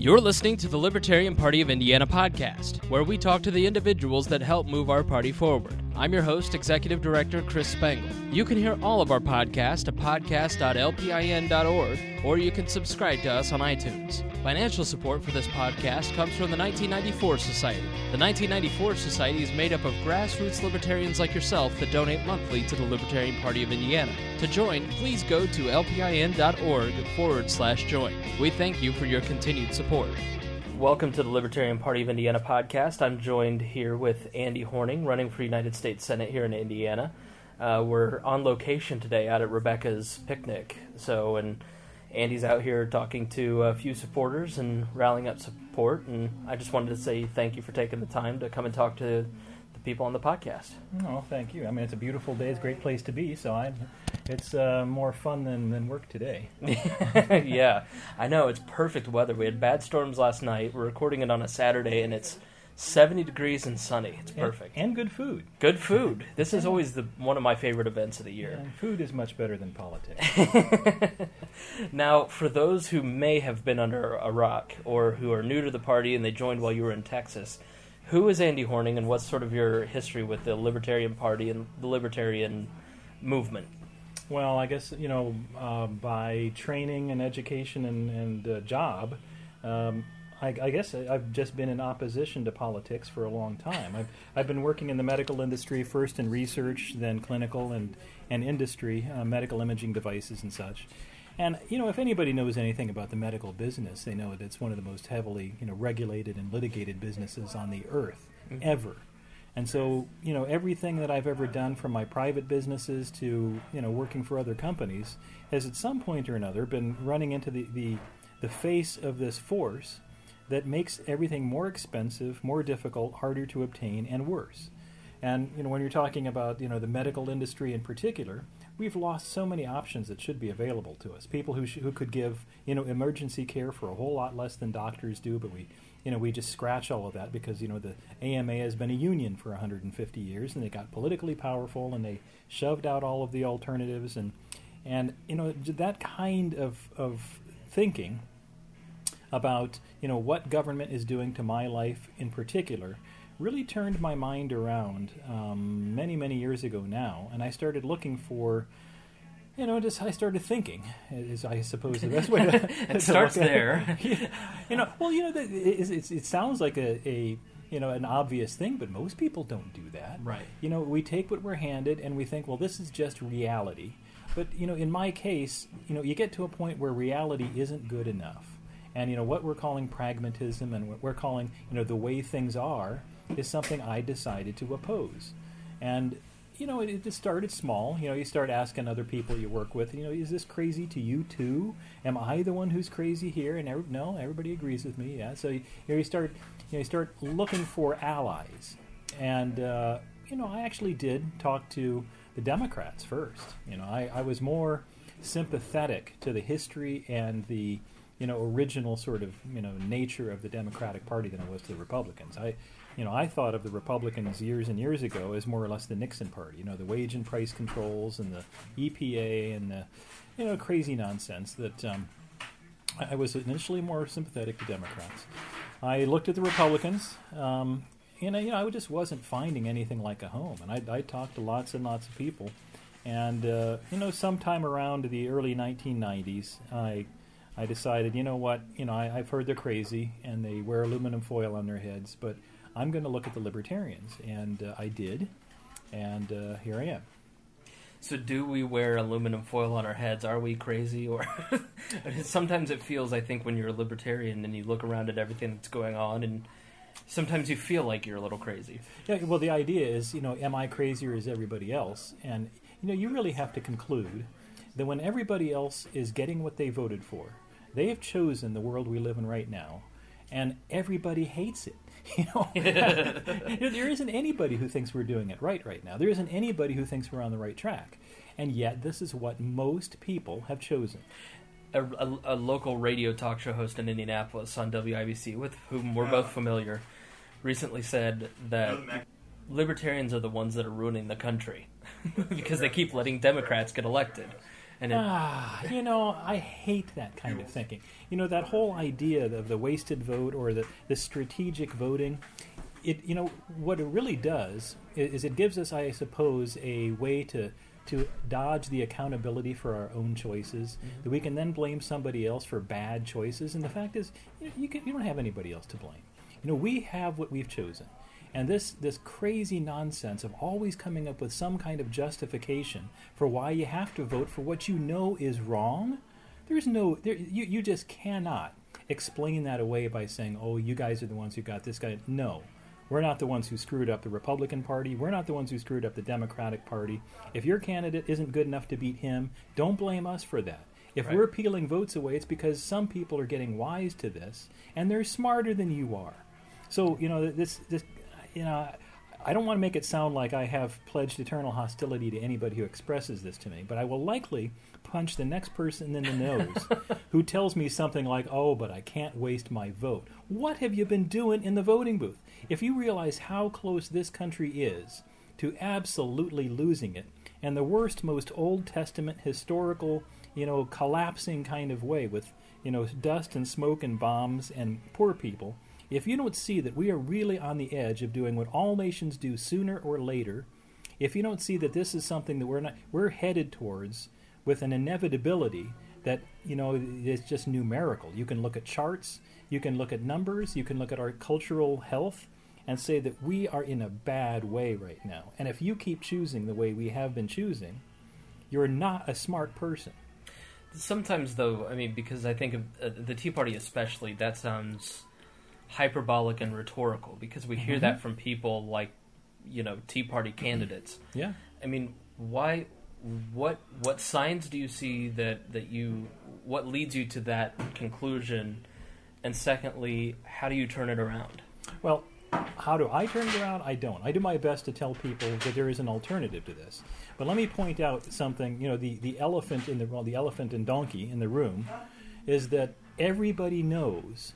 You're listening to the Libertarian Party of Indiana podcast, where we talk to the individuals that help move our party forward. I'm your host, Executive Director Chris Spangle. You can hear all of our podcasts at podcast.lpin.org, or you can subscribe to us on iTunes. Financial support for this podcast comes from the 1994 Society. The 1994 Society is made up of grassroots libertarians like yourself that donate monthly to the Libertarian Party of Indiana. To join, please go to lpin.org/join. We thank you for your continued support. Welcome to the Libertarian Party of Indiana podcast. I'm joined here with Andy Horning, running for United States Senate here in Indiana. We're on location today out at Rebecca's picnic. And Andy's out here talking to a few supporters and rallying up support. And I just wanted to say thank you for taking the time to come and talk to the people on the podcast. Oh, thank you. I mean, it's a beautiful day. It's a great place to be. So it's more fun than work today. Yeah, I know. It's perfect weather. We had bad storms last night. We're recording it on a Saturday, and it's 70 degrees and sunny. It's perfect. And good food. Good food. This is always one of my favorite events of the year. And food is much better than politics. Now, for those who may have been under a rock or who are new to the party and they joined while you were in Texas, who is Andy Horning and what's sort of your history with the Libertarian Party and the Libertarian movement? Well, I guess, by training and education and job, I guess I've just been in opposition to politics for a long time. I've been working in the medical industry, first in research, then clinical and industry, medical imaging devices and such. And, if anybody knows anything about the medical business, they know that it's one of the most heavily, regulated and litigated businesses on the earth, ever. And so, everything that I've ever done from my private businesses to, working for other companies has at some point or another been running into the face of this force that makes everything more expensive, more difficult, harder to obtain, and worse. And, when you're talking about, the medical industry in particular, we've lost so many options that should be available to us. People who could give, emergency care for a whole lot less than doctors do, but we just scratch all of that because, the AMA has been a union for 150 years, and they got politically powerful, and they shoved out all of the alternatives, and that kind of thinking about, what government is doing to my life in particular really turned my mind around many, many years ago now, and I started looking for, I started thinking, is I suppose the best way to it starts there. It sounds like an obvious thing, but most people don't do that. Right. We take what we're handed and we think, well, this is just reality. But, in my case, you get to a point where reality isn't good enough. And, what we're calling pragmatism and what we're calling, the way things are is something I decided to oppose. And, it just started small. You start asking other people you work with, is this crazy to you too? Am I the one who's crazy here? And no, everybody agrees with me. Yeah. So you start looking for allies. And, I actually did talk to the Democrats first. I was more sympathetic to the history and the original sort of, nature of the Democratic Party than I was to the Republicans. I thought of the Republicans years and years ago as more or less the Nixon Party, the wage and price controls and the EPA and the, crazy nonsense that I was initially more sympathetic to Democrats. I looked at the Republicans, I just wasn't finding anything like a home. And I talked to lots and lots of people. And, sometime around the early 1990s, I decided, I've heard they're crazy and they wear aluminum foil on their heads, but I'm going to look at the libertarians. And I did, and here I am. So do we wear aluminum foil on our heads? Are we crazy? Or sometimes it feels, I think, when you're a libertarian and you look around at everything that's going on, and sometimes you feel like you're a little crazy. Yeah, well, the idea is, am I crazy or is everybody else? And, you really have to conclude that when everybody else is getting what they voted for, they have chosen the world we live in right now, and everybody hates it. There isn't anybody who thinks we're doing it right now. There isn't anybody who thinks we're on the right track. And yet, this is what most people have chosen. A local radio talk show host in Indianapolis on WIBC, with whom we're both familiar, recently said that libertarians are the ones that are ruining the country because they keep letting Democrats get elected. And I hate that kind of thinking. That whole idea of the wasted vote or the strategic voting, what it really does is it gives us, I suppose, a way to dodge the accountability for our own choices, that we can then blame somebody else for bad choices. And the fact is, you don't have anybody else to blame. We have what we've chosen. And this crazy nonsense of always coming up with some kind of justification for why you have to vote for what you know is wrong, you just cannot explain that away by saying, oh, you guys are the ones who got this guy. No. We're not the ones who screwed up the Republican Party. We're not the ones who screwed up the Democratic Party. If your candidate isn't good enough to beat him, don't blame us for that. If we're peeling votes away, it's because some people are getting wise to this, and they're smarter than you are. So, I don't want to make it sound like I have pledged eternal hostility to anybody who expresses this to me, but I will likely punch the next person in the nose who tells me something like, oh, but I can't waste my vote. What have you been doing in the voting booth? If you realize how close this country is to absolutely losing it, and the worst, most Old Testament historical, collapsing kind of way with, dust and smoke and bombs and poor people, if you don't see that we are really on the edge of doing what all nations do sooner or later, if you don't see that this is something that we're headed towards with an inevitability that, is just numerical. You can look at charts, you can look at numbers, you can look at our cultural health and say that we are in a bad way right now. And if you keep choosing the way we have been choosing, you're not a smart person. Sometimes, though, because I think of the Tea Party especially, that sounds hyperbolic and rhetorical, because we hear that from people like, Tea Party candidates. Yeah. Why? What signs do you see what leads you to that conclusion? And secondly, how do you turn it around? Well, how do I turn it around? I don't. I do my best to tell people that there is an alternative to this. But let me point out something. The elephant the elephant and donkey in the room is that everybody knows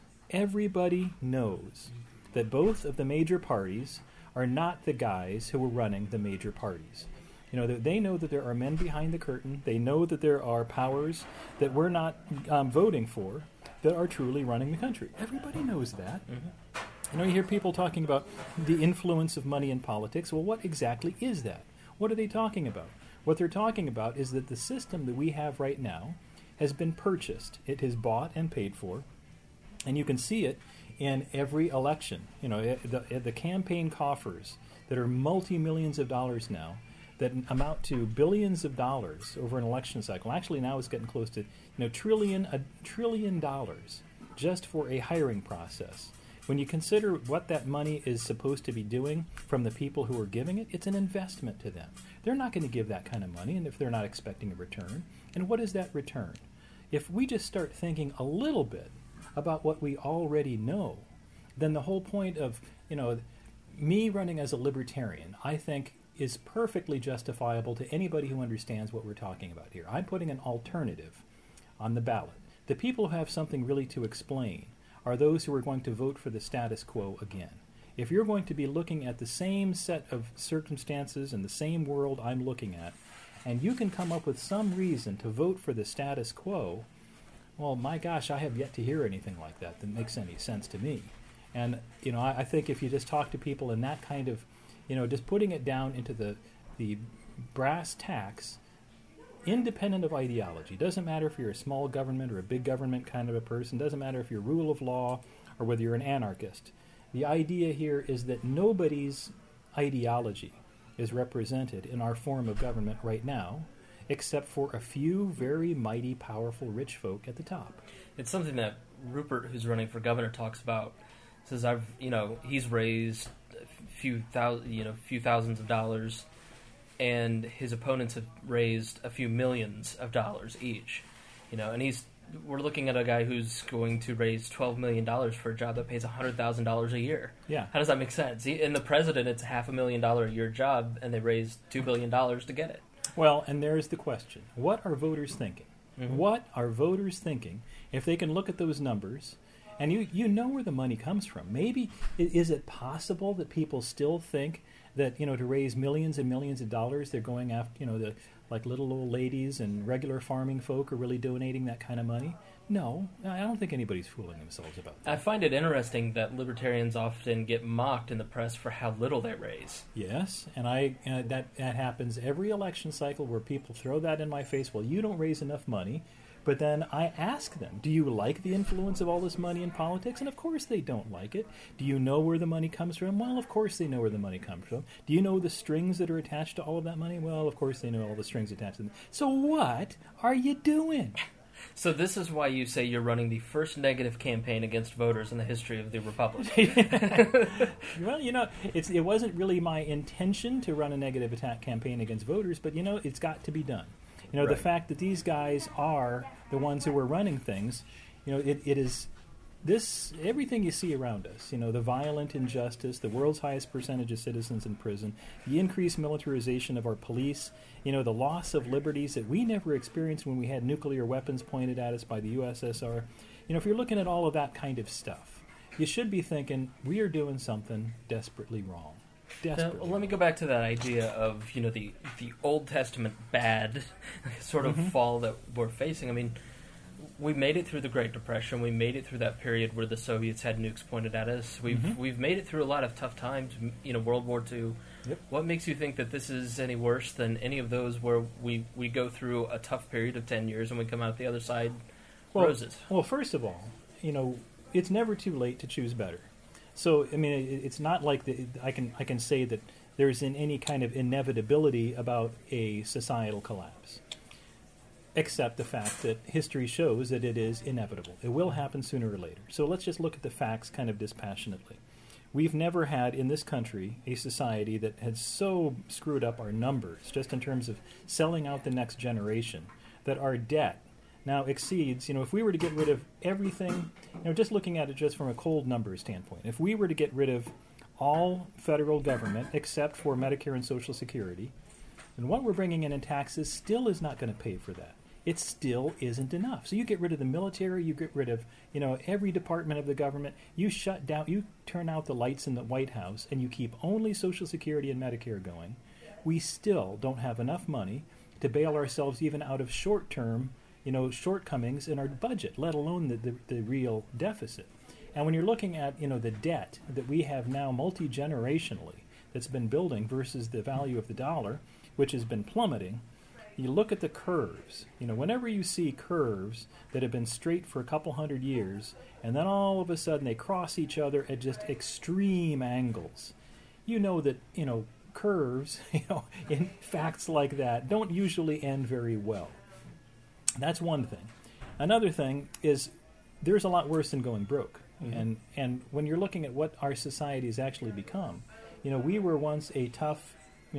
that both of the major parties are not the guys who are running the major parties. They know that there are men behind the curtain. They know that there are powers that we're not voting for that are truly running the country. Everybody knows that. You hear people talking about the influence of money in politics. Well, what exactly is that? What are they talking about? What they're talking about is that the system that we have right now has been purchased. It is bought and paid for. And you can see it in every election. The campaign coffers that are multi-millions of dollars now, that amount to billions of dollars over an election cycle. Actually, now it's getting close to $1 trillion just for a hiring process. When you consider what that money is supposed to be doing from the people who are giving it, it's an investment to them. They're not going to give that kind of money, and if they're not expecting a return. And what is that return? If we just start thinking a little bit about what we already know, then the whole point of, me running as a libertarian, I think, is perfectly justifiable to anybody who understands what we're talking about here. I'm putting an alternative on the ballot. The people who have something really to explain are those who are going to vote for the status quo again. If you're going to be looking at the same set of circumstances and the same world I'm looking at, and you can come up with some reason to vote for the status quo, well, my gosh, I have yet to hear anything like that makes any sense to me. And, I think if you just talk to people in that kind of, just putting it down into the brass tacks, independent of ideology. Doesn't matter if you're a small government or a big government kind of a person. Doesn't matter if you're rule of law or whether you're an anarchist. The idea here is that nobody's ideology is represented in our form of government right now, except for a few very mighty, powerful, rich folk at the top. It's something that Rupert, who's running for governor, talks about. Says he's raised a few thousands of dollars, and his opponents have raised a few millions of dollars each. And we're looking at a guy who's going to raise $12 million for a job that pays $100,000 a year. Yeah. How does that make sense? In the president, it's $500,000 a year job, and they raised $2 billion to get it. Well, and there's the question. What are voters thinking? Mm-hmm. What are voters thinking if they can look at those numbers, and you know where the money comes from? Maybe, is it possible that people still think that, to raise millions and millions of dollars, they're going after, like little old ladies and regular farming folk are really donating that kind of money? No, I don't think anybody's fooling themselves about that. I find it interesting that libertarians often get mocked in the press for how little they raise. Yes, and that happens every election cycle where people throw that in my face. Well, you don't raise enough money. But then I ask them, do you like the influence of all this money in politics? And of course they don't like it. Do you know where the money comes from? Well, of course they know where the money comes from. Do you know the strings that are attached to all of that money? Well, of course they know all the strings attached to them. So what are you doing? So this is why you say you're running the first negative campaign against voters in the history of the Republic. Well, it wasn't really my intention to run a negative attack campaign against voters, but, it's got to be done. Right. The fact that these guys are the ones who are running things, it is this, everything you see around us, the violent injustice, the world's highest percentage of citizens in prison, the increased militarization of our police, the loss of liberties that we never experienced when we had nuclear weapons pointed at us by the USSR. If you're looking at all of that kind of stuff, you should be thinking, we are doing something desperately wrong. Now, let me go back to that idea of the Old Testament bad sort of fall that we're facing. I mean, we made it through the Great Depression. We made it through that period where the Soviets had nukes pointed at us. We've made it through a lot of tough times. World War II. Yep. What makes you think that this is any worse than any of those where we go through a tough period of 10 years and we come out the other side roses? Well, first of all, it's never too late to choose better. So, it's not like I can say that there's any kind of inevitability about a societal collapse, except the fact that history shows that it is inevitable. It will happen sooner or later. So let's just look at the facts kind of dispassionately. We've never had in this country a society that had so screwed up our numbers, just in terms of selling out the next generation, that our debt now exceeds, if we were to get rid of everything, just looking at it just from a cold numbers standpoint, if we were to get rid of all federal government except for Medicare and Social Security, then what we're bringing in taxes still is not going to pay for that. It still isn't enough. So you get rid of the military, you get rid of, every department of the government, you shut down, you turn out the lights in the White House, and you keep only Social Security and Medicare going. We still don't have enough money to bail ourselves even out of short-term shortcomings in our budget, let alone the real deficit. And when you're looking at, the debt that we have now multi-generationally that's been building versus the value of the dollar, which has been plummeting, you look at the curves. Whenever you see curves that have been straight for a couple hundred years, and then all of a sudden they cross each other at just extreme angles, that, curves, in facts like that don't usually end very well. That's one thing. Another thing is there's a lot worse than going broke. And when you're looking at what our society has actually become, we were once a tough,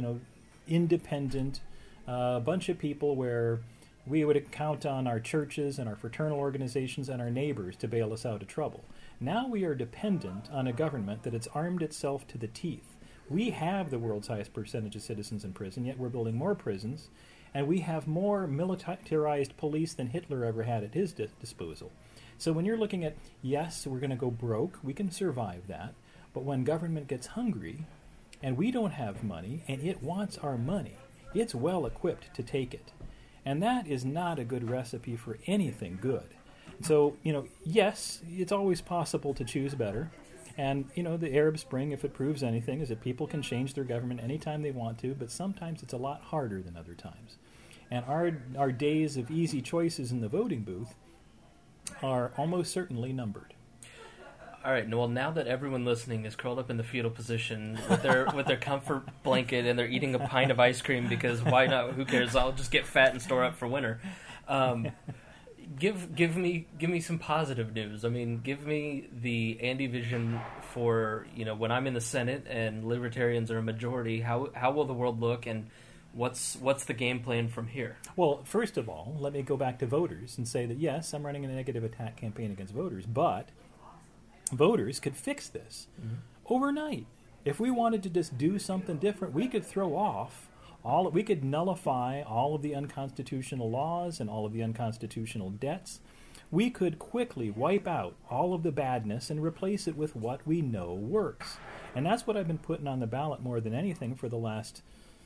independent bunch of people where we would count on our churches and our fraternal organizations and our neighbors to bail us out of trouble. Now we are dependent on a government that has armed itself to the teeth. We have the world's highest percentage of citizens in prison, yet we're building more prisons. And we have more militarized police than Hitler ever had at his disposal. So when you're looking at, yes, we're going to go broke, we can survive that. But when government gets hungry and we don't have money and it wants our money, it's well equipped to take it. And that is not a good recipe for anything good. So, yes, it's always possible to choose better. And, the Arab Spring, if it proves anything, is that people can change their government anytime they want to, but sometimes it's a lot harder than other times. And our days of easy choices in the voting booth are almost certainly numbered. All right, well, now that everyone listening is curled up in the fetal position with their comfort blanket and they're eating a pint of ice cream because why not? Who cares? I'll just get fat and store up for winter. Give me some positive news. I mean, give me the Andy vision for when I'm in the Senate and libertarians are a majority. How will the world look, and what's the game plan from here? Well, first of all, let me go back to voters and say that yes, I'm running a negative attack campaign against voters, but voters could fix this overnight. If we wanted to just do something different, we could throw off we could nullify all of the unconstitutional laws and all of the unconstitutional debts. We could quickly wipe out all of the badness and replace it with what we know works. And that's what I've been putting on the ballot more than anything for the last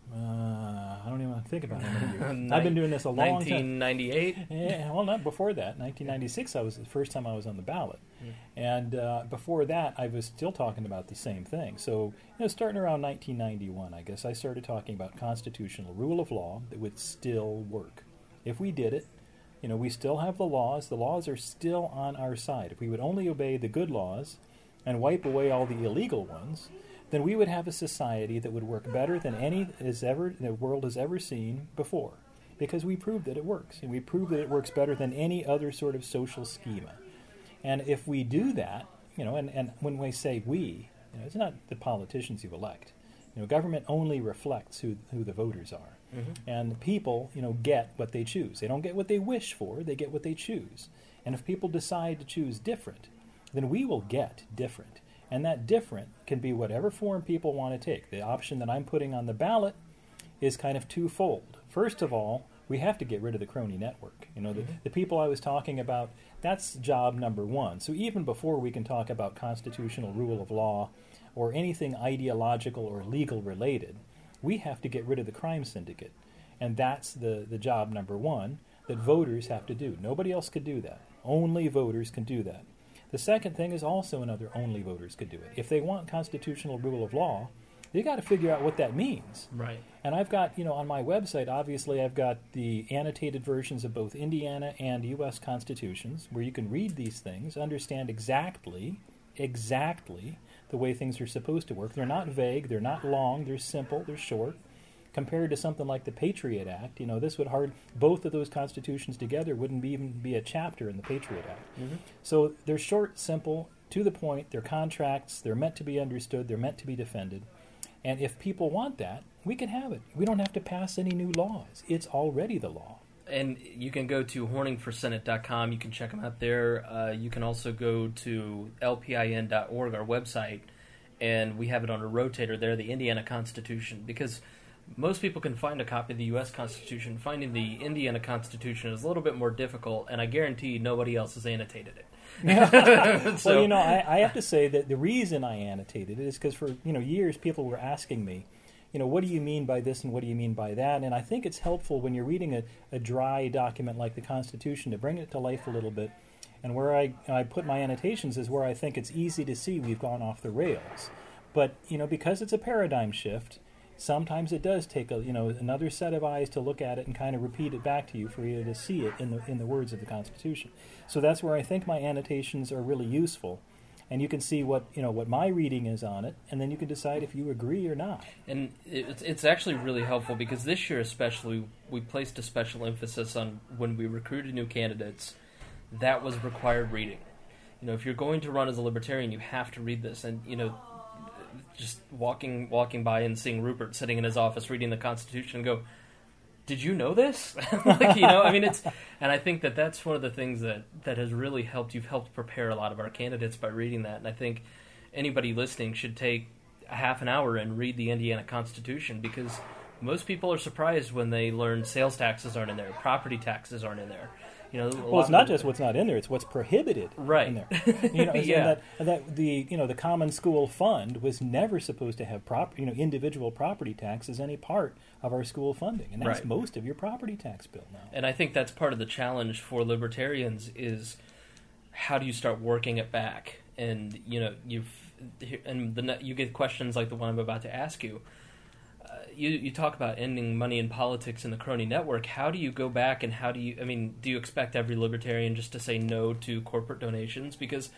I don't even want to think about how many years. I've been doing this a long time. 1998? Yeah, well, not before that. 1996, I was the first time I was on the ballot. And before that, I was still talking about the same thing. So, starting around 1991, I guess, I started talking about constitutional rule of law that would still work. If we did it, we still have the laws. The laws are still on our side. If we would only obey the good laws and wipe away all the illegal ones, then we would have a society that would work better than any the world has ever seen before, because we proved that it works, and we proved that it works better than any other sort of social schema. And if we do that, and when we say we, it's not the politicians you elect. Government only reflects who the voters are. Mm-hmm. And people, get what they choose. They don't get what they wish for, they get what they choose. And if people decide to choose different, then we will get different. And that different can be whatever form people want to take. The option that I'm putting on the ballot is kind of twofold. First of all, we have to get rid of the crony network. The people I was talking about, that's job number one. So even before we can talk about constitutional rule of law or anything ideological or legal related, we have to get rid of the crime syndicate. And that's the job number one that voters have to do. Nobody else could do that. Only voters can do that. The second thing is also another only voters could do it. If they want constitutional rule of law, they got to figure out what that means. Right. And I've got, on my website, obviously I've got the annotated versions of both Indiana and U.S. constitutions, where you can read these things, understand exactly the way things are supposed to work. They're not vague, they're not long, they're simple, they're short. Compared to something like the Patriot Act, this would both of those constitutions together wouldn't even be a chapter in the Patriot Act. Mm-hmm. So they're short, simple, to the point, they're contracts, they're meant to be understood, they're meant to be defended. And if people want that, we can have it. We don't have to pass any new laws. It's already the law. And you can go to horningforsenate.com. You can check them out there. You can also go to lpin.org, our website, and we have it on a rotator there, the Indiana Constitution, because most people can find a copy of the U.S. Constitution. Finding the Indiana Constitution is a little bit more difficult, and I guarantee nobody else has annotated it. Well, I have to say that the reason I annotated it is because for years people were asking me, what do you mean by this and what do you mean by that? And I think it's helpful when you're reading a dry document like the Constitution to bring it to life a little bit. And where I put my annotations is where I think it's easy to see we've gone off the rails. But, because it's a paradigm shift, sometimes it does take another set of eyes to look at it and kind of repeat it back to you for you to see it in the words of the Constitution. So that's where I think my annotations are really useful. And you can see what my reading is on it, and then you can decide if you agree or not. And it's actually really helpful because this year especially we placed a special emphasis on when we recruited new candidates, that was required reading. If you're going to run as a libertarian, you have to read this. And just walking by and seeing Rupert sitting in his office reading the Constitution and go, did you know this? And I think that's one of the things that has really helped. You've helped prepare a lot of our candidates by reading that, and I think anybody listening should take a half an hour and read the Indiana Constitution, because most people are surprised when they learn sales taxes aren't in there, property taxes aren't in there. Well, it's not just what's not in there; it's what's prohibited right in there. Yeah. That the Common School Fund was never supposed to have individual property tax as any part of our school funding, and that's most of your property tax bill now. And I think that's part of the challenge for libertarians is how do you start working it back? And you get questions like the one I'm about to ask you. You talk about ending money in politics and the crony network. How do you go back and do you expect every libertarian just to say no to corporate donations? Because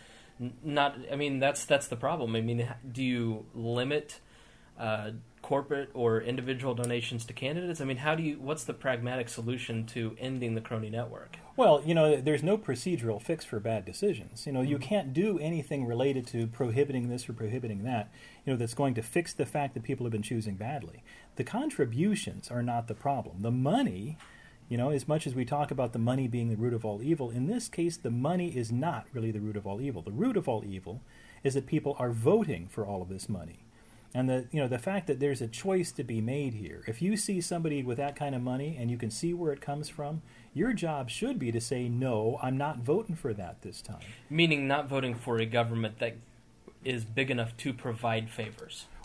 that's the problem. Do you limit corporate or individual donations to candidates? What's the pragmatic solution to ending the crony network? Well, there's no procedural fix for bad decisions. You can't do anything related to prohibiting this or prohibiting that, that's going to fix the fact that people have been choosing badly. The contributions are not the problem. The money, as much as we talk about the money being the root of all evil, in this case, the money is not really the root of all evil. The root of all evil is that people are voting for all of this money. And the fact that there's a choice to be made here. If you see somebody with that kind of money and you can see where it comes from, your job should be to say, no, I'm not voting for that this time. Meaning not voting for a government that is big enough to provide favors.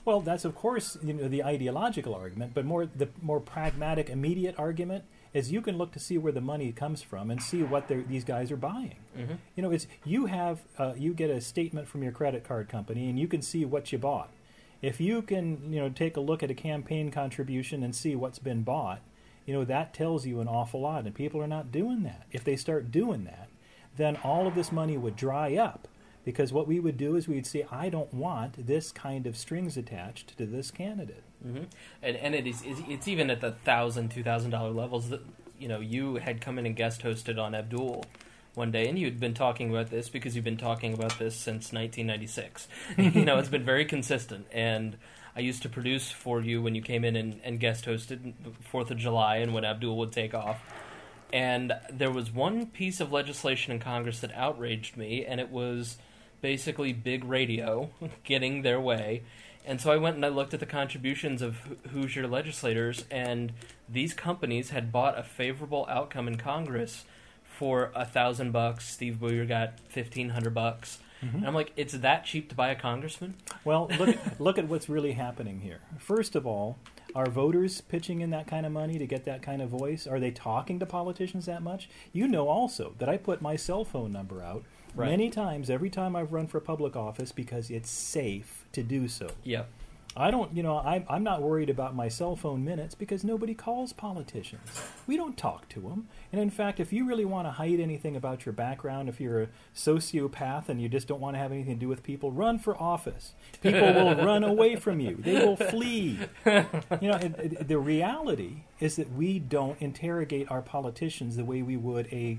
Well, that's of course the ideological argument, but the more pragmatic, immediate argument is you can look to see where the money comes from and see what these guys are buying. Mm-hmm. It's you get a statement from your credit card company and you can see what you bought. If you can take a look at a campaign contribution and see what's been bought, that tells you an awful lot. And people are not doing that. If they start doing that, then all of this money would dry up. Because what we would do is we'd say, I don't want this kind of strings attached to this candidate. Mm-hmm. And it's even at the $1,000, $2,000 levels that you had come in and guest hosted on Abdul one day, and you'd been talking about this because you've been talking about this since 1996. It's been very consistent. And I used to produce for you when you came in and guest hosted 4th of July and when Abdul would take off. And there was one piece of legislation in Congress that outraged me, and it was basically big radio getting their way. And so I went and I looked at the contributions of Hoosier legislators, and these companies had bought a favorable outcome in Congress for $1,000. Steve Boyer got $1,500. Mm-hmm. And I'm like, it's that cheap to buy a congressman? Well, look at what's really happening here. First of all, are voters pitching in that kind of money to get that kind of voice? Are they talking to politicians that much? You know also that I put my cell phone number out many times, every time I've run for public office, because it's safe to do so. Yeah. I don't, I'm not worried about my cell phone minutes because nobody calls politicians. We don't talk to them. And in fact, if you really want to hide anything about your background, if you're a sociopath and you just don't want to have anything to do with people, run for office. People will run away from you. They will flee. The reality is that we don't interrogate our politicians the way we would a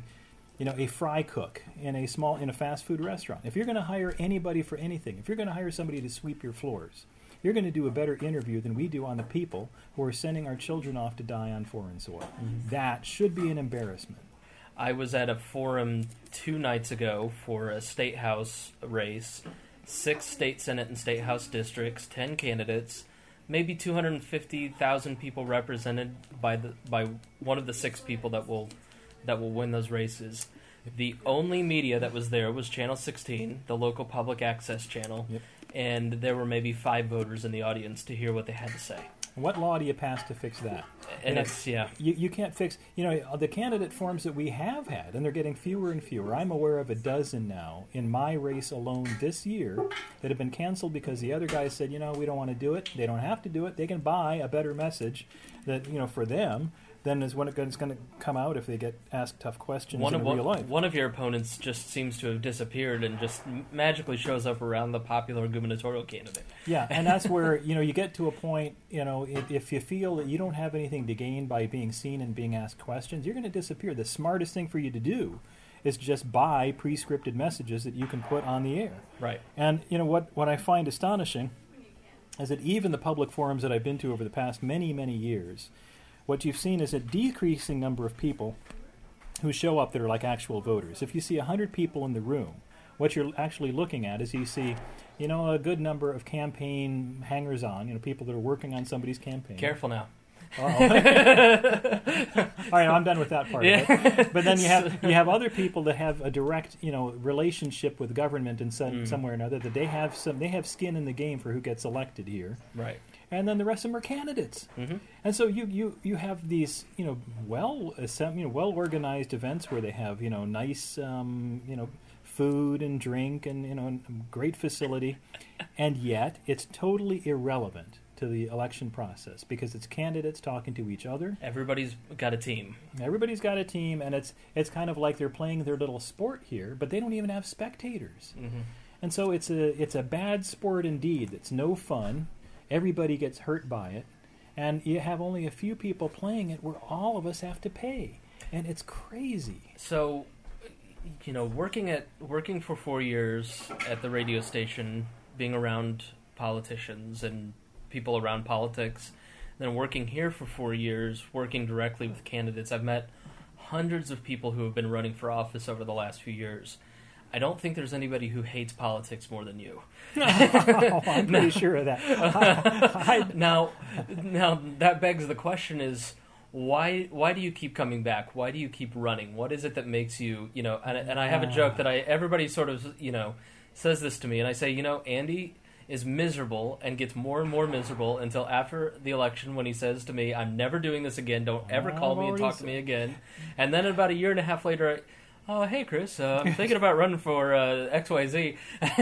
fry cook in a fast food restaurant. If you're going to hire anybody for anything, if you're going to hire somebody to sweep your floors, you're going to do a better interview than we do on the people who are sending our children off to die on foreign soil. Mm-hmm. That should be an embarrassment. I was at a forum 2 nights ago for a state house race, 6 state senate and state house districts, 10 candidates, maybe 250,000 people represented by one of the 6 people that will win those races. The only media that was there was Channel 16, the local public access channel, and there were maybe 5 voters in the audience to hear what they had to say. What law do you pass to fix that? And You can't fix, the candidate forms that we have had, and they're getting fewer and fewer. I'm aware of a dozen now in my race alone this year that have been canceled because the other guys said, we don't want to do it. They don't have to do it. They can buy a better message that, for them, then is when it's going to come out if they get asked tough questions in real life. One of your opponents just seems to have disappeared and just magically shows up around the popular gubernatorial candidate. Yeah, and that's where, you get to a point, if you feel that you don't have anything to gain by being seen and being asked questions, you're going to disappear. The smartest thing for you to do is just buy pre-scripted messages that you can put on the air. Right. And, what I find astonishing is that even the public forums that I've been to over the past many, many years, what you've seen is a decreasing number of people who show up that are like actual voters. If you see 100 people in the room, what you're actually looking at is you see, a good number of campaign hangers-on, people that are working on somebody's campaign. Careful now. All right, I'm done with that part of it. But then you have other people that have a direct, relationship with government in some way or another, that they have skin in the game for who gets elected here. Right. And then the rest of them are candidates. Mm-hmm. And so you have these, well organized events where they have, nice, food and drink and, great facility. And yet it's totally irrelevant to the election process because it's candidates talking to each other. Everybody's got a team. Everybody's got a team, and it's kind of like they're playing their little sport here, but they don't even have spectators. Mm-hmm. And so it's a bad sport indeed. It's no fun. Everybody gets hurt by it, and you have only a few people playing it where all of us have to pay, and it's crazy. So, working for 4 years at the radio station, being around politicians and people around politics, then working here for 4 years, working directly with candidates, I've met hundreds of people who have been running for office over the last few years. I don't think there's anybody who hates politics more than you. I'm pretty sure of that. Now, that begs the question is, why do you keep coming back? Why do you keep running? What is it that makes you, and I have a joke that everybody sort of, says this to me, and I say, Andy, is miserable and gets more and more miserable until after the election when he says to me, I'm never doing this again, don't ever call me and talk to me again. And then about a year and a half later, hey Chris, I'm thinking about running for XYZ.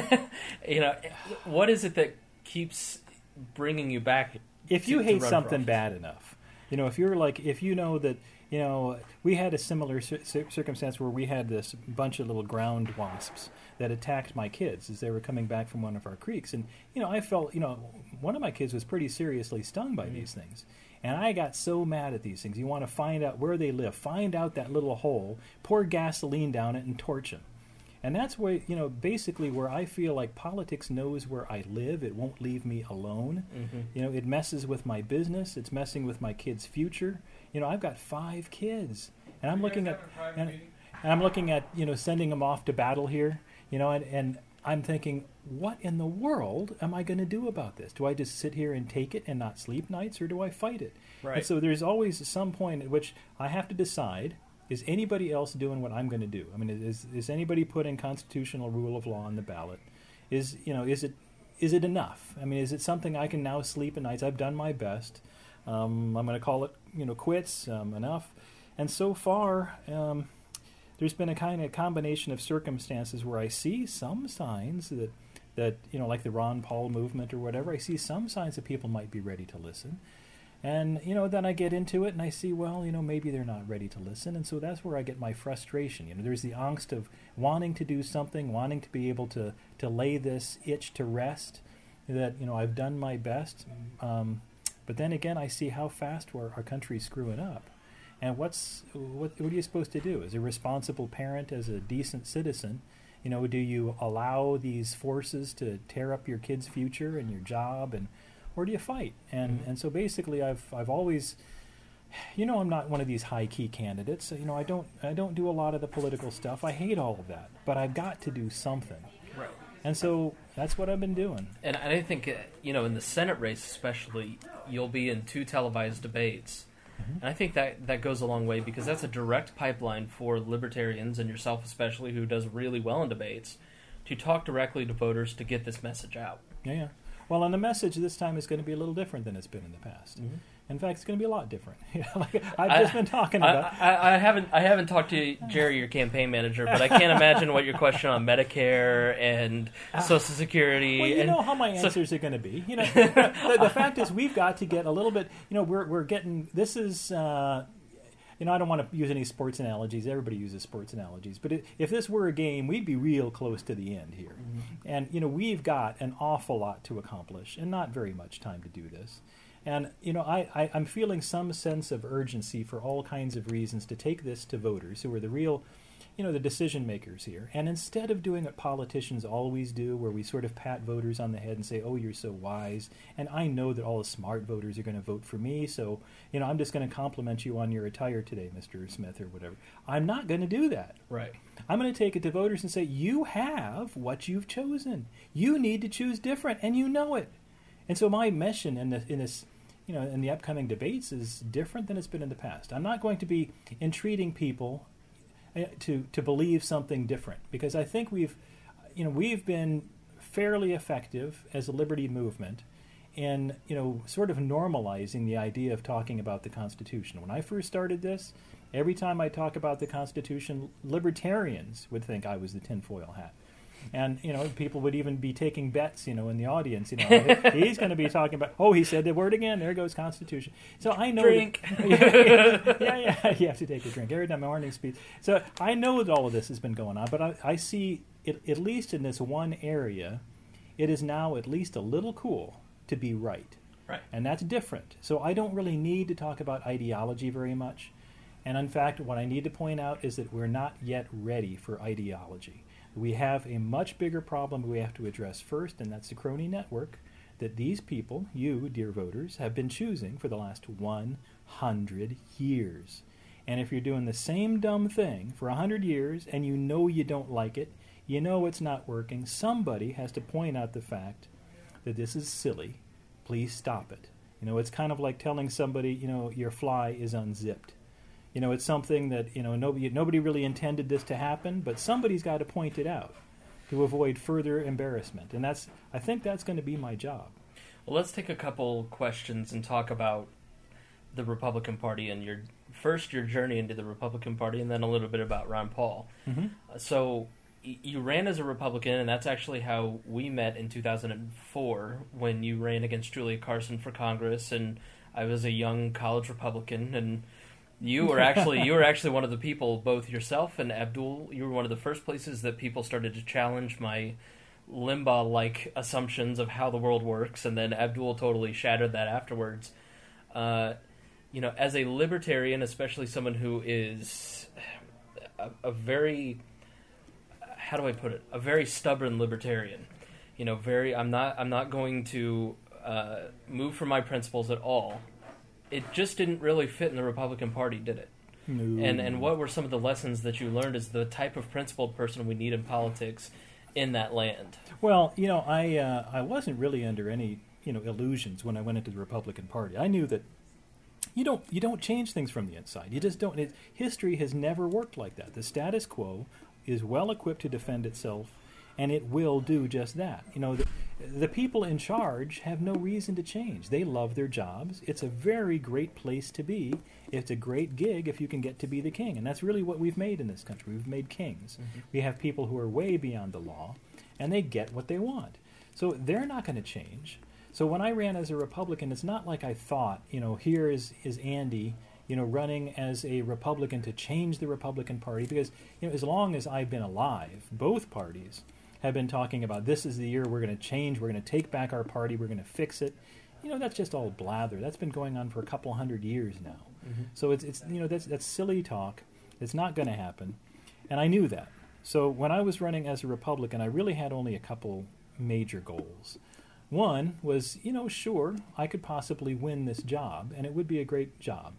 What is it that keeps bringing you back? If you hate something bad enough, if you're like, if you know that, we had a similar circumstance where we had this bunch of little ground wasps that attacked my kids as they were coming back from one of our creeks. And, I felt, one of my kids was pretty seriously stung by these things. And I got so mad at these things. You want to find out where they live, find out that little hole, pour gasoline down it, and torch them. And that's where, basically where I feel like politics knows where I live. It won't leave me alone. Mm-hmm. It messes with my business. It's messing with my kids' future. I've got 5 kids, and I'm looking at, sending them off to battle here, and I'm thinking, what in the world am I going to do about this? Do I just sit here and take it and not sleep nights, or do I fight it? Right. And so there's always some point at which I have to decide, is anybody else doing what I'm going to do? I mean, is anybody putting constitutional rule of law on the ballot? Is it enough? I mean, is it something I can now sleep at nights? I've done my best. I'm going to call it, quits, enough. And so far, there's been a kind of combination of circumstances where I see some signs that like the Ron Paul movement or whatever, I see some signs that people might be ready to listen. And, then I get into it and I see, well, maybe they're not ready to listen. And so that's where I get my frustration. There's the angst of wanting to do something, wanting to be able to lay this itch to rest, that, I've done my best. But then again, I see how fast our country's screwing up. And what are you supposed to do? As a responsible parent, as a decent citizen, do you allow these forces to tear up your kid's future and your job, or do you fight? And so basically, I've always, I'm not one of these high key candidates. I don't do a lot of the political stuff. I hate all of that, but I've got to do something. Right. And so that's what I've been doing. And I think, in the Senate race especially, you'll be in 2 televised debates. Mm-hmm. And I think that goes a long way, because that's a direct pipeline for libertarians, and yourself especially, who does really well in debates, to talk directly to voters to get this message out. Yeah. Well, and the message this time is going to be a little different than it's been in the past. Mm-hmm. In fact, it's going to be a lot different. I've just been talking about. I haven't talked to Jerry, your campaign manager, but I can't imagine what your question on Medicare and Social Security. Well, you know how my answers are going to be. The fact is, we've got to get a little bit. We're getting. This is. I don't want to use any sports analogies. Everybody uses sports analogies. But if this were a game, we'd be real close to the end here. Mm-hmm. And, we've got an awful lot to accomplish and not very much time to do this. And, I'm feeling some sense of urgency for all kinds of reasons to take this to voters who are the real, the decision makers here. And instead of doing what politicians always do, where we sort of pat voters on the head and say, oh, you're so wise, and I know that all the smart voters are going to vote for me, so, I'm just going to compliment you on your attire today, Mr. Smith, or whatever. I'm not going to do that. Right. I'm going to take it to voters and say, you have what you've chosen. You need to choose different, and you know it. And so my mission in this in the upcoming debates is different than it's been in the past. I'm not going to be entreating people to believe something different, because I think we've been fairly effective as a liberty movement in sort of normalizing the idea of talking about the Constitution. When I first started this, every time I talk about the Constitution, libertarians would think I was the tinfoil hat. And, people would even be taking bets, in the audience. He's going to be talking about, he said the word again, there goes Constitution. So I know. Drink. Yeah, you have to take a drink every time my morning speech. So I know that all of this has been going on, but I see, at least in this one area, it is now at least a little cool to be right. Right. And that's different. So I don't really need to talk about ideology very much. And in fact, what I need to point out is that we're not yet ready for ideology. We have a much bigger problem we have to address first, and that's the crony network that these people, you, dear voters, have been choosing for the last 100 years. And if you're doing the same dumb thing for 100 years and you know you don't like it, you know it's not working, somebody has to point out the fact that this is silly. Please stop it. It's kind of like telling somebody, your fly is unzipped. It's something that, nobody really intended this to happen, but somebody's got to point it out. to avoid further embarrassment. And I think that's going to be my job. Well, let's take a couple questions and talk about the Republican Party and your journey into the Republican Party, and then a little bit about Ron Paul. Mm-hmm. So you ran as a Republican, and that's actually how we met in 2004 when you ran against Julia Carson for Congress, and I was a young college Republican, and you were actually one of the people, both yourself and Abdul, you were one of the first places that people started to challenge my Limbaugh-like assumptions of how the world works, and then Abdul totally shattered that afterwards. As a libertarian, especially someone who is a very, how do I put it, a very stubborn libertarian. I'm not going to move from my principles at all. It just didn't really fit in the Republican Party, did it? No. And what were some of the lessons that you learned as the type of principled person we need in politics in that land? Well, I wasn't really under any illusions when I went into the Republican Party. I knew that you don't change things from the inside. You just don't. History has never worked like that. The status quo is well equipped to defend itself, and it will do just that. The people in charge have no reason to change. They love their jobs. It's a very great place to be. It's a great gig if you can get to be the king, and that's really what we've made in this country. We've made kings. Mm-hmm. We have people who are way beyond the law, and they get what they want. So they're not going to change. So when I ran as a Republican, it's not like I thought, here is Andy, running as a Republican to change the Republican Party, because as long as I've been alive, both parties have been talking about this is the year we're going to change, we're going to take back our party, we're going to fix it. That's just all blather. That's been going on for a couple hundred years now. Mm-hmm. So it's that's silly talk. It's not going to happen, and I knew that. So when I was running as a Republican, I really had only a couple major goals. One was, sure, I could possibly win this job, and it would be a great job.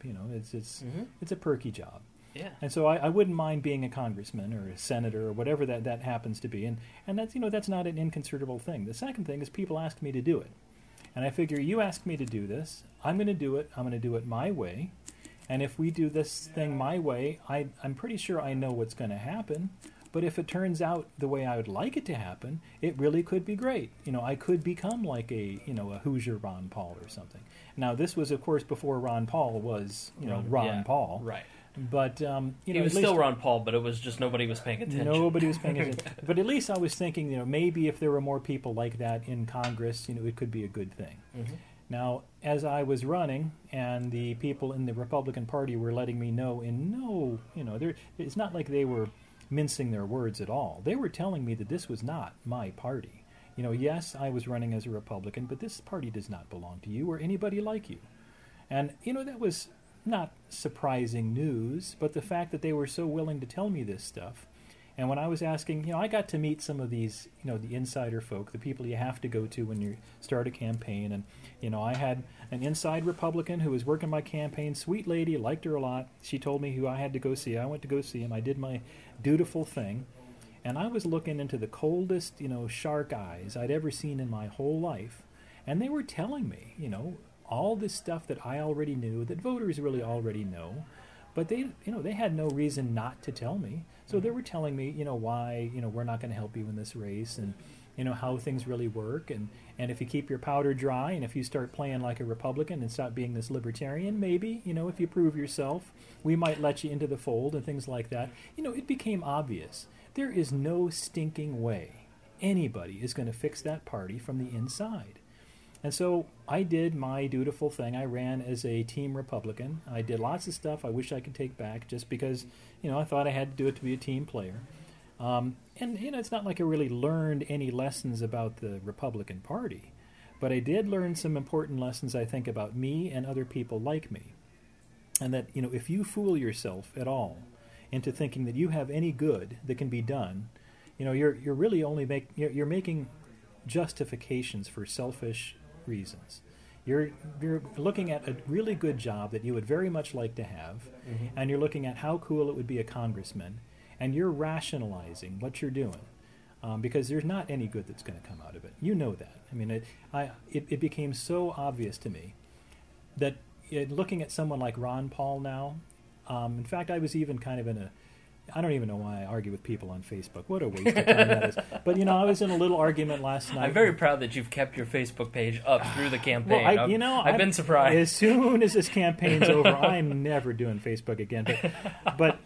It's a perky job. Yeah. And so I wouldn't mind being a congressman or a senator or whatever that happens to be. And that's not an inconsiderable thing. The second thing is people ask me to do it. And I figure you asked me to do this, I'm going to do it. I'm going to do it my way. And if we do this thing my way, I'm pretty sure I know what's going to happen. But if it turns out the way I would like it to happen, it really could be great. I could become like a Hoosier Ron Paul or something. Now, this was, of course, before Ron Paul was, Ron Paul. Right. But, he was still Ron Paul, but it was just nobody was paying attention. Nobody was paying attention. But at least I was thinking, maybe if there were more people like that in Congress, it could be a good thing. Mm-hmm. Now, as I was running, and the people in the Republican Party were letting me know it's not like they were mincing their words at all. They were telling me that this was not my party. Yes, I was running as a Republican, but this party does not belong to you or anybody like you. And, that was not surprising news, but the fact that they were so willing to tell me this stuff. And when I was asking, I got to meet some of these, the insider folk, the people you have to go to when you start a campaign. And, I had an inside Republican who was working my campaign, sweet lady, liked her a lot. She told me who I had to go see. I went to go see him. I did my dutiful thing. And I was looking into the coldest, shark eyes I'd ever seen in my whole life. And they were telling me, all this stuff that I already knew, that voters really already know. But they had no reason not to tell me. So they were telling me, why, we're not going to help you in this race, and, how things really work. And if you keep your powder dry, and if you start playing like a Republican and stop being this libertarian, maybe, if you prove yourself, we might let you into the fold and things like that. It became obvious. There is no stinking way anybody is going to fix that party from the inside. And so I did my dutiful thing. I ran as a team Republican. I did lots of stuff I wish I could take back just because, I thought I had to do it to be a team player. And it's not like I really learned any lessons about the Republican Party. But I did learn some important lessons, I think, about me and other people like me. And that, if you fool yourself at all into thinking that you have any good that can be done, you're really only you're making justifications for selfish reasons. You're looking at a really good job that you would very much like to have, mm-hmm. and you're looking at how cool it would be a congressman, and you're rationalizing what you're doing, because there's not any good that's going to come out of it. You know that. I mean, it became so obvious to me that looking at someone like Ron Paul now, in fact, I was even kind of in I don't even know why I argue with people on Facebook. What a waste of time that is. But, I was in a little argument last night. I'm very proud that you've kept your Facebook page up through the campaign. Well, I've been surprised. As soon as this campaign's over, I'm never doing Facebook again. But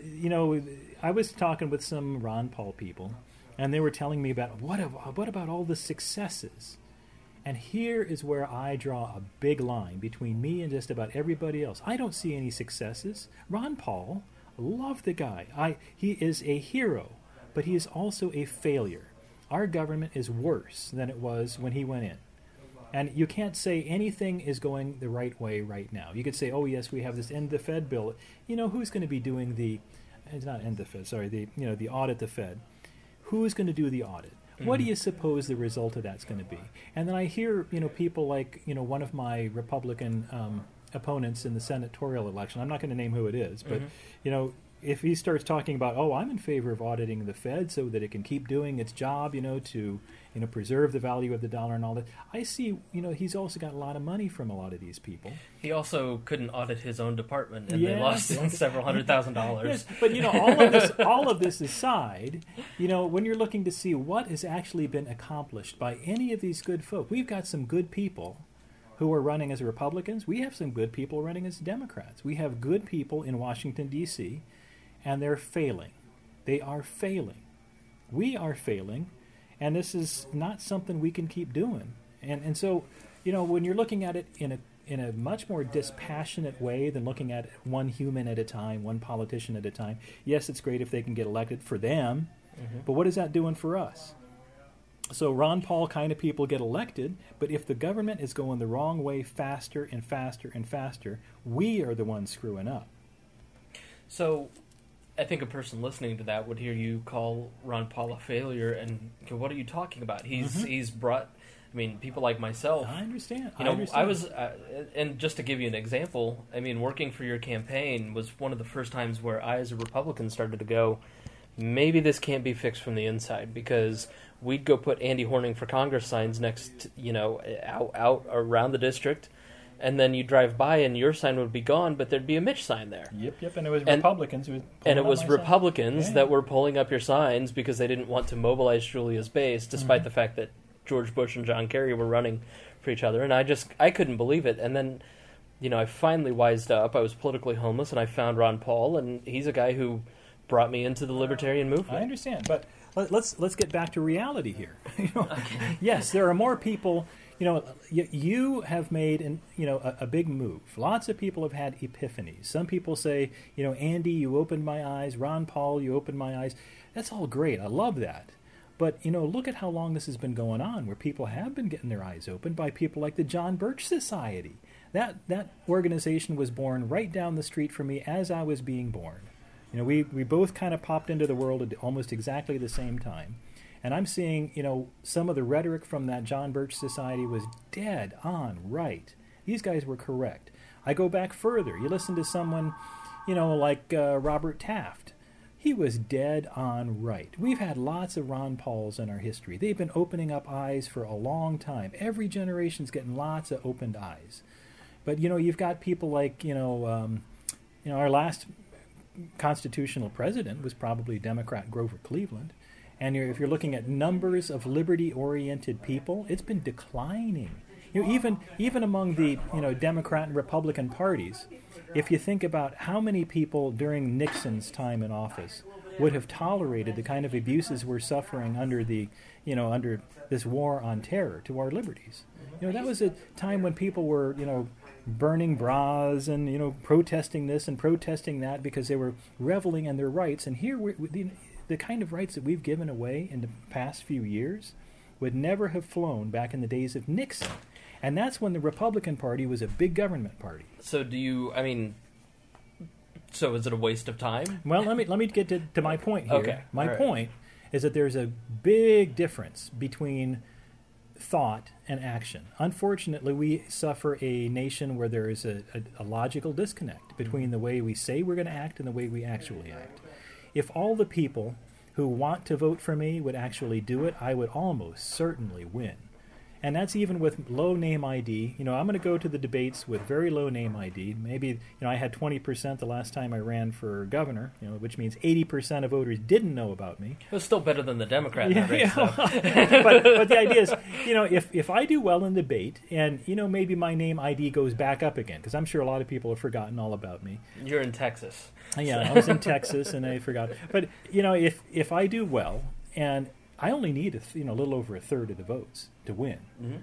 I was talking with some Ron Paul people, and they were telling me about, what about all the successes? And here is where I draw a big line between me and just about everybody else. I don't see any successes. Ron Paul... love the guy. He is a hero, but he is also a failure. Our government is worse than it was when he went in. And you can't say anything is going the right way right now. You could say, oh, yes, we have this end the Fed bill. Who's going to be doing it's not end the Fed, sorry, the audit the Fed. Who's going to do the audit? Mm-hmm. What do you suppose the result of that's going to be? And then I hear, people like, one of my Republican opponents in the senatorial election. I'm not going to name who it is, but if he starts talking about, oh, I'm in favor of auditing the Fed so that it can keep doing its job, to preserve the value of the dollar and all that. I see, he's also got a lot of money from a lot of these people. He also couldn't audit his own department, and they lost several $100,000. Yes, but all of this aside, when you're looking to see what has actually been accomplished by any of these good folk, we've got some good people who are running as Republicans. We have some good people running as Democrats. We have good people in Washington, D.C., and they're failing. They are failing. We are failing, and this is not something we can keep doing. And so, when you're looking at it in a much more dispassionate way than looking at one human at a time, one politician at a time, yes, it's great if they can get elected for them, but what is that doing for us? So Ron Paul kind of people get elected, but if the government is going the wrong way faster and faster and faster, we are the ones screwing up. So I think a person listening to that would hear you call Ron Paul a failure, and what are you talking about? He's brought, people like myself. I understand. I was, and just to give you an example, working for your campaign was one of the first times where I, as a Republican, started to go, maybe this can't be fixed from the inside, because we'd go put Andy Horning for Congress signs next, out around the district, and then you drive by and your sign would be gone, but there'd be a Mitch sign there. Yep, and it was Republicans who that were pulling up your signs because they didn't want to mobilize Julia's base, despite the fact that George Bush and John Kerry were running for each other, and I couldn't believe it. And then, I finally wised up. I was politically homeless, and I found Ron Paul, and he's a guy who brought me into the libertarian movement. I understand, but let's get back to reality here. Okay. Yes, there are more people. You have made a big move. Lots of people have had epiphanies. Some people say, Andy, you opened my eyes. Ron Paul, you opened my eyes. That's all great. I love that. But look at how long this has been going on, where people have been getting their eyes opened by people like the John Birch Society. That organization was born right down the street from me as I was being born. We both kind of popped into the world at almost exactly the same time. And I'm seeing, some of the rhetoric from that John Birch Society was dead on right. These guys were correct. I go back further. You listen to someone, like Robert Taft. He was dead on right. We've had lots of Ron Pauls in our history. They've been opening up eyes for a long time. Every generation's getting lots of opened eyes. But, you've got people like, our last constitutional president was probably Democrat Grover Cleveland. And if you're looking at numbers of liberty-oriented people, it's been declining. Even among the Democrat and Republican parties, if you think about how many people during Nixon's time in office would have tolerated the kind of abuses we're suffering under under this war on terror to our liberties. That was a time when people were burning bras and protesting this and protesting that because they were reveling in their rights. And here the kind of rights that we've given away in the past few years would never have flown back in the days of Nixon. And that's when the Republican Party was a big government party. So so is it a waste of time? Well, let me get to my point here. Okay. My point is that there's a big difference between thought and action. Unfortunately, we suffer a nation where there is a logical disconnect between the way we say we're going to act and the way we actually act. If all the people who want to vote for me would actually do it, I would almost certainly win. And that's even with low name ID. I'm going to go to the debates with very low name ID. Maybe, I had 20% the last time I ran for governor, which means 80% of voters didn't know about me. It was still better than the Democrat race, though. but the idea is, if I do well in the debate and, maybe my name ID goes back up again, because I'm sure a lot of people have forgotten all about me. You're in Texas. Yeah, I was in Texas and I forgot. But, if I do well and I only need a little over a third of the votes to win.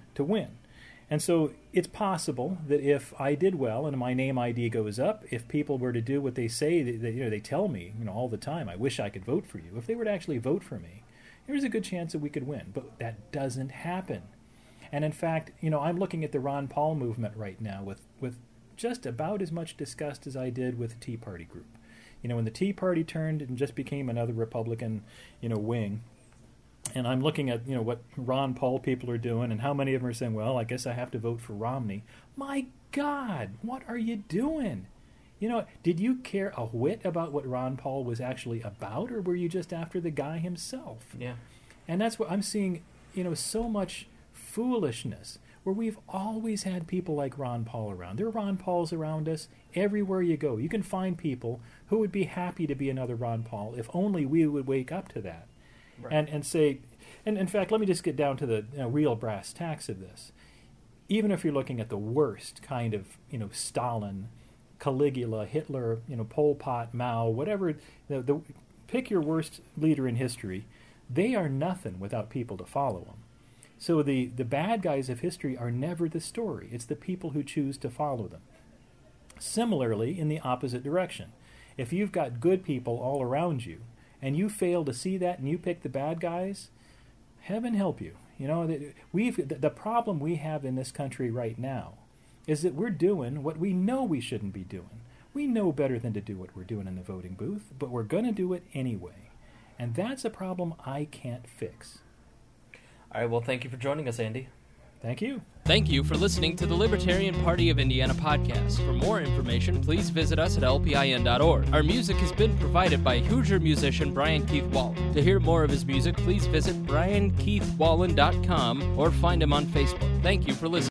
And so it's possible that if I did well and my name ID goes up, if people were to do what they say, they tell me all the time, I wish I could vote for you. If they were to actually vote for me, there's a good chance that we could win. But that doesn't happen. And in fact, I'm looking at the Ron Paul movement right now with just about as much disgust as I did with the Tea Party group. When the Tea Party turned and just became another Republican, wing. And I'm looking at, what Ron Paul people are doing and how many of them are saying, well, I guess I have to vote for Romney. My God, what are you doing? Did you care a whit about what Ron Paul was actually about, or were you just after the guy himself? Yeah. And that's what I'm seeing, so much foolishness, where we've always had people like Ron Paul around. There are Ron Pauls around us everywhere you go. You can find people who would be happy to be another Ron Paul if only we would wake up to that. Right. And say, and in fact, let me just get down to the real brass tacks of this. Even if you're looking at the worst kind of, Stalin, Caligula, Hitler, Pol Pot, Mao, whatever, pick your worst leader in history, they are nothing without people to follow them. So the bad guys of history are never the story. It's the people who choose to follow them. Similarly, in the opposite direction, if you've got good people all around you, and you fail to see that and you pick the bad guys, heaven help you. The problem we have in this country right now is that we're doing what we know we shouldn't be doing. We know better than to do what we're doing in the voting booth, but we're going to do it anyway. And that's a problem I can't fix. All right, well, thank you for joining us, Andy. Thank you. Thank you for listening to the Libertarian Party of Indiana podcast. For more information, please visit us at lpin.org. Our music has been provided by Hoosier musician Brian Keith Wallen. To hear more of his music, please visit briankeithwallen.com or find him on Facebook. Thank you for listening.